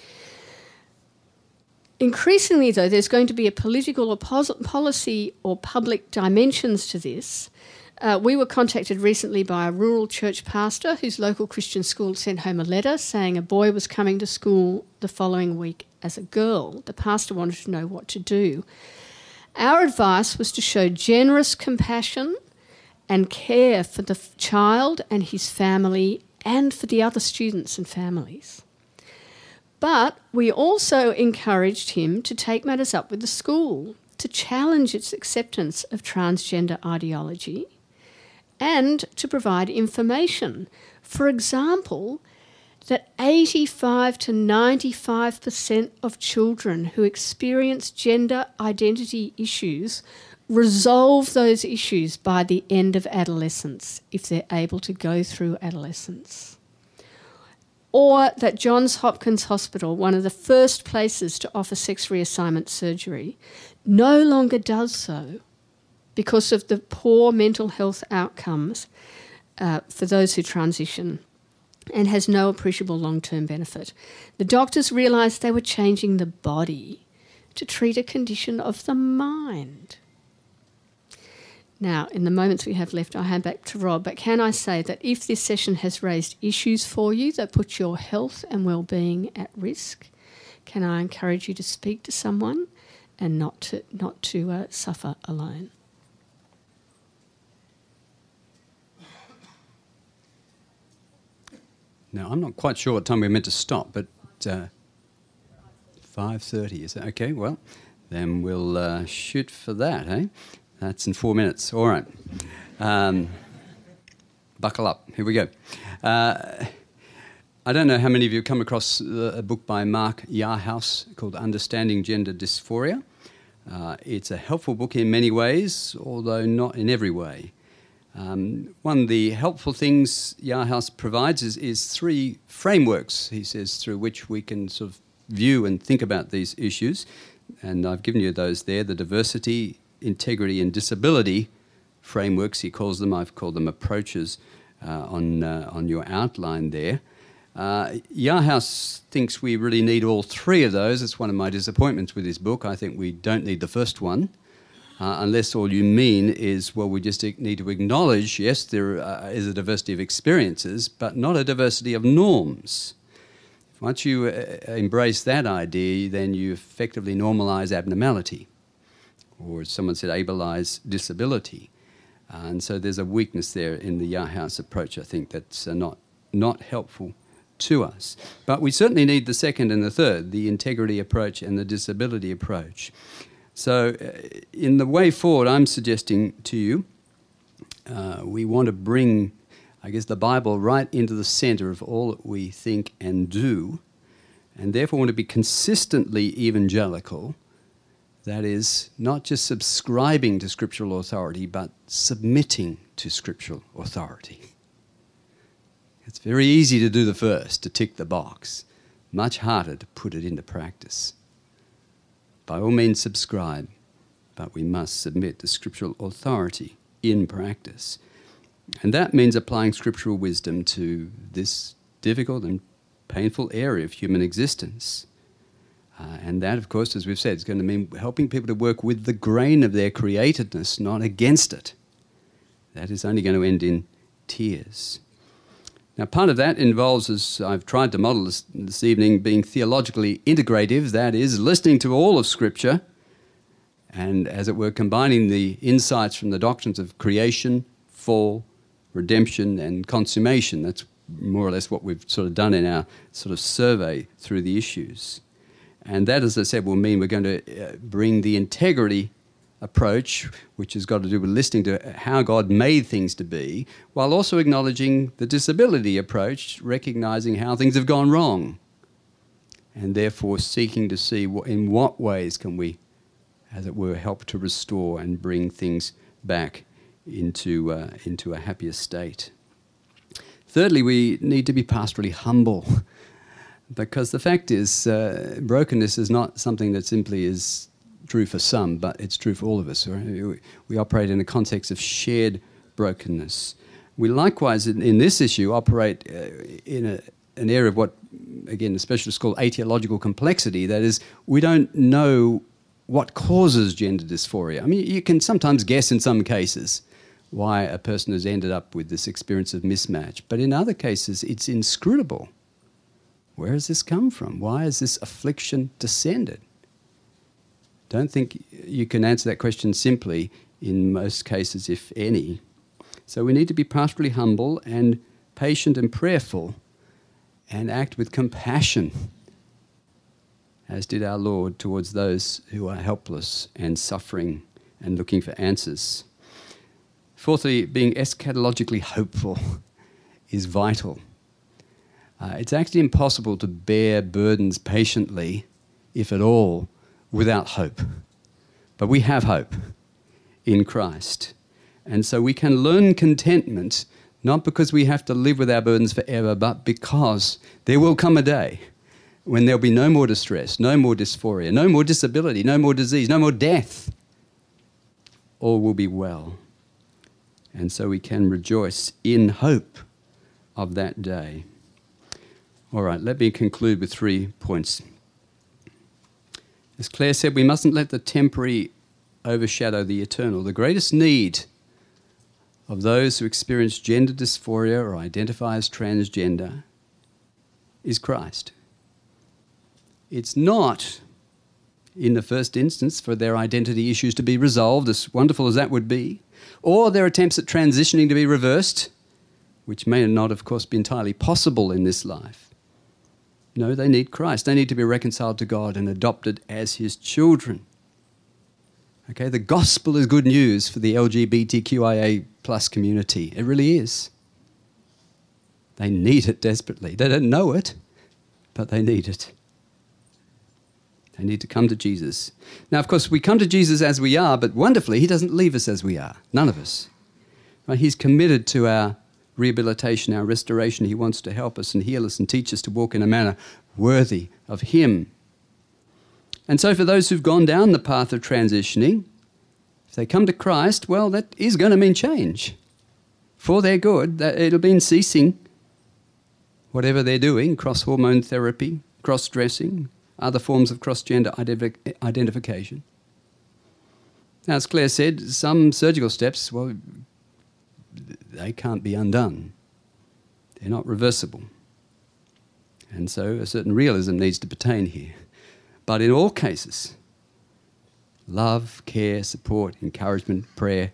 Increasingly, though, there's going to be a political or pos- policy or public dimensions to this. Uh, we were contacted recently by a rural church pastor whose local Christian school sent home a letter saying a boy was coming to school the following week as a girl. The pastor wanted to know what to do. Our advice was to show generous compassion and care for the f- child and his family and for the other students and families. But we also encouraged him to take matters up with the school, to challenge its acceptance of transgender ideology, and to provide information. For example, that eighty-five to ninety-five percent of children who experience gender identity issues resolve those issues by the end of adolescence, if they're able to go through adolescence. Or that Johns Hopkins Hospital, one of the first places to offer sex reassignment surgery, no longer does so because of the poor mental health outcomes uh, for those who transition, and has no appreciable long-term benefit. The doctors realised they were changing the body to treat a condition of the mind. Now, in the moments we have left, I'll hand back to Rob, but can I say that if this session has raised issues for you that put your health and well-being at risk, can I encourage you to speak to someone and not to, not to uh, suffer alone? Now, I'm not quite sure what time we're meant to stop, but uh, five thirty, is that okay? Well, then we'll uh, shoot for that, eh? That's in four minutes. All right. Um, buckle up. Here we go. Uh, I don't know how many of you have come across a book by Mark Yarhouse called Understanding Gender Dysphoria. Uh, it's a helpful book in many ways, although not in every way. Um, one of the helpful things Yarhouse provides is, is three frameworks, he says, through which we can sort of view and think about these issues. And I've given you those there, the diversity, integrity and disability frameworks, he calls them. I've called them approaches uh, on, uh, on your outline there. Uh, Yarhouse thinks we really need all three of those. It's one of my disappointments with his book. I think we don't need the first one, uh, unless all you mean is, well, we just need to acknowledge, yes, there uh, is a diversity of experiences, but not a diversity of norms. Once you uh, embrace that idea, then you effectively normalise abnormality, or as someone said, ableise disability. Uh, and so there's a weakness there in the Yarhouse approach, I think, that's uh, not, not helpful to us. But we certainly need the second and the third, the integrity approach and the disability approach. So uh, in the way forward, I'm suggesting to you, uh, we want to bring, I guess, the Bible right into the centre of all that we think and do, and therefore want to be consistently evangelical. That is, not just subscribing to scriptural authority, but submitting to scriptural authority. It's very easy to do the first, to tick the box. Much harder to put it into practice. By all means subscribe, but we must submit to scriptural authority in practice. And that means applying scriptural wisdom to this difficult and painful area of human existence. Uh, and that, of course, as we've said, is going to mean helping people to work with the grain of their createdness, not against it. That is only going to end in tears. Now, part of that involves, as I've tried to model this, this evening, being theologically integrative, that is, listening to all of Scripture and, as it were, combining the insights from the doctrines of creation, fall, redemption, and consummation. That's more or less what we've sort of done in our sort of survey through the issues. And that, as I said, will mean we're going to uh, bring the integrity approach, which has got to do with listening to how God made things to be, while also acknowledging the disability approach, recognising how things have gone wrong, and therefore seeking to see what, in what ways can we, as it were, help to restore and bring things back into, uh, into a happier state. Thirdly, we need to be pastorally humble. Because the fact is, uh, brokenness is not something that simply is true for some, but it's true for all of us. Right? We operate in a context of shared brokenness. We likewise, in, in this issue, operate uh, in a, an area of what, again, the specialists call etiological complexity. That is, we don't know what causes gender dysphoria. I mean, you can sometimes guess in some cases why a person has ended up with this experience of mismatch, but in other cases, it's inscrutable. Where has this come from? Why has this affliction descended? Don't think you can answer that question simply in most cases, if any. So we need to be pastorally humble and patient and prayerful and act with compassion, as did our Lord towards those who are helpless and suffering and looking for answers. Fourthly, being eschatologically hopeful is vital. Uh, it's actually impossible to bear burdens patiently, if at all, without hope. But we have hope in Christ. And so we can learn contentment, not because we have to live with our burdens forever, but because there will come a day when there'll be no more distress, no more dysphoria, no more disability, no more disease, no more death. All will be well. And so we can rejoice in hope of that day. All right, let me conclude with three points. As Claire said, we mustn't let the temporary overshadow the eternal. The greatest need of those who experience gender dysphoria or identify as transgender is Christ. It's not, in the first instance, for their identity issues to be resolved, as wonderful as that would be, or their attempts at transitioning to be reversed, which may not, of course, be entirely possible in this life. No, they need Christ. They need to be reconciled to God and adopted as his children. Okay, the gospel is good news for the L G B T Q I A plus community. It really is. They need it desperately. They don't know it, but they need it. They need to come to Jesus. Now, of course, we come to Jesus as we are, but wonderfully, he doesn't leave us as we are. None of us. Right? He's committed to our rehabilitation, our restoration. He wants to help us and heal us and teach us to walk in a manner worthy of him. And so for those who've gone down the path of transitioning, if they come to Christ, well, that is going to mean change for their good. That it'll mean ceasing whatever they're doing, cross-hormone therapy, cross-dressing, other forms of cross-gender identif- identification. Now, as Claire said, some surgical steps, well, they can't be undone. They're not reversible. And so a certain realism needs to pertain here. But in all cases, love, care, support, encouragement, prayer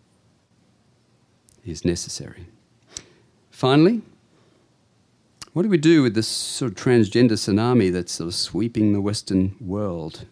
is necessary. Finally, what do we do with this sort of transgender tsunami that's sort of sweeping the Western world?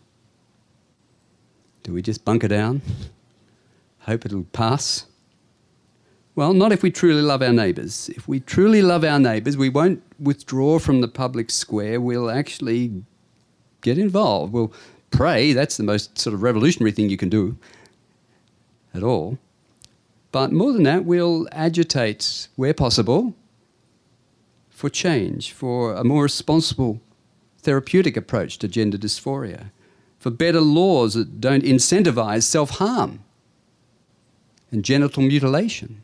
Do we just bunker down, hope it'll pass? Well, not if we truly love our neighbours. If we truly love our neighbours, we won't withdraw from the public square. We'll actually get involved. We'll pray. That's the most sort of revolutionary thing you can do at all. But more than that, we'll agitate, where possible, for change, for a more responsible therapeutic approach to gender dysphoria, for better laws that don't incentivize self-harm and genital mutilation,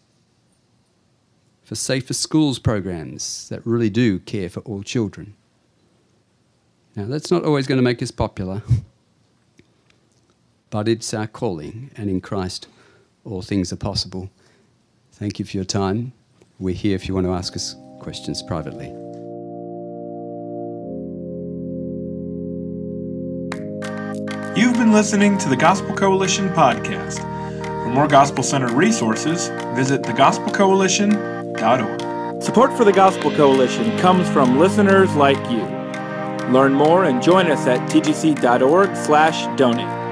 for safer schools programs that really do care for all children. Now, that's not always going to make us popular, but it's our calling, and in Christ, all things are possible. Thank you for your time. We're here if you want to ask us questions privately. You've been listening to the Gospel Coalition podcast. For more gospel-centered resources, visit the gospel coalition dot org. Support for the Gospel Coalition comes from listeners like you. Learn more and join us at t g c dot org slash donate.